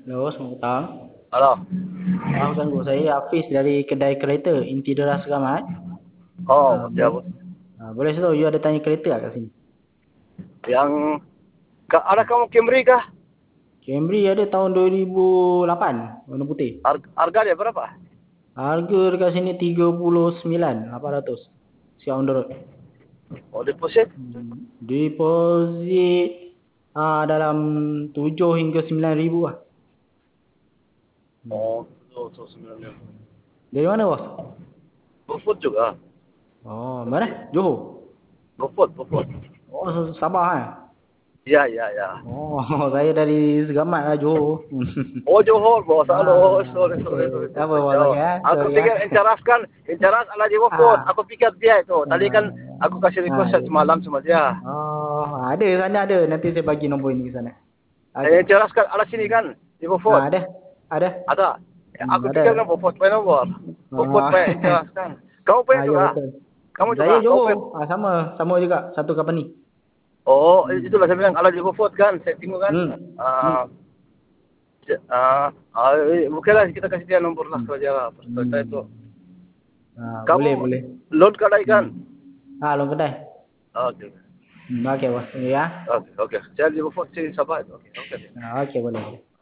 Halo, selamat petang. Halo. Maaf ganggu, saya Hafiz dari kedai kereta Inti Dora Selamat. Oh, ya Boleh, bos. boleh tahu you ada tanya kereta tak kat sini? Yang ada kamu Camry kah? Camry ada tahun 2008, warna putih. Harga dia berapa? Harga dekat sini 39,800. Siap on the road. Oh, deposit? Deposit dalam 7 hingga 9 ribu lah. Oh, itu 9. Dari mana bos? GoFood juga. Oh, mana? Johor. GoFood. Oh, Sabah eh? Iya, iya, iya. Oh, saya dari Segamat lah, Johor. Oh, Johor, bos. Halo, sorry. Okey. Tak apa, Bos, bos. jauh. Okey, Aku sorry ya. pikir Encaras ala di GoFood. Ah, Aku pikir dia itu. Tadi kan aku kasih ah, request semalam sama dia. oh, ada sana ada. Nanti saya bagi nombor ini ke sana. Okey. Encaras kan ala sini kan di GoFood. Ada. Ada. Ada. Aku Ada. pikir kan GoFood punya nomor. GoFood Oh. punya Encaras kan. Kamu punya Ya juga? betul. Kamu Saya juga? Kamu punya? Johor. Sama juga satu company. Oh, itulah saya bilang kalau di GoFood kan, saya tengok kan. Hmm. Hmm. Oke lah kita kasih dia nomor lah kalau dia percaya itu. Boleh, Kamu boleh. loan kedai kan? Long kedai. Oke, Okey, bos. Ya. oke. Saya di GoFood sini Sabah. Oke. Okey, boleh.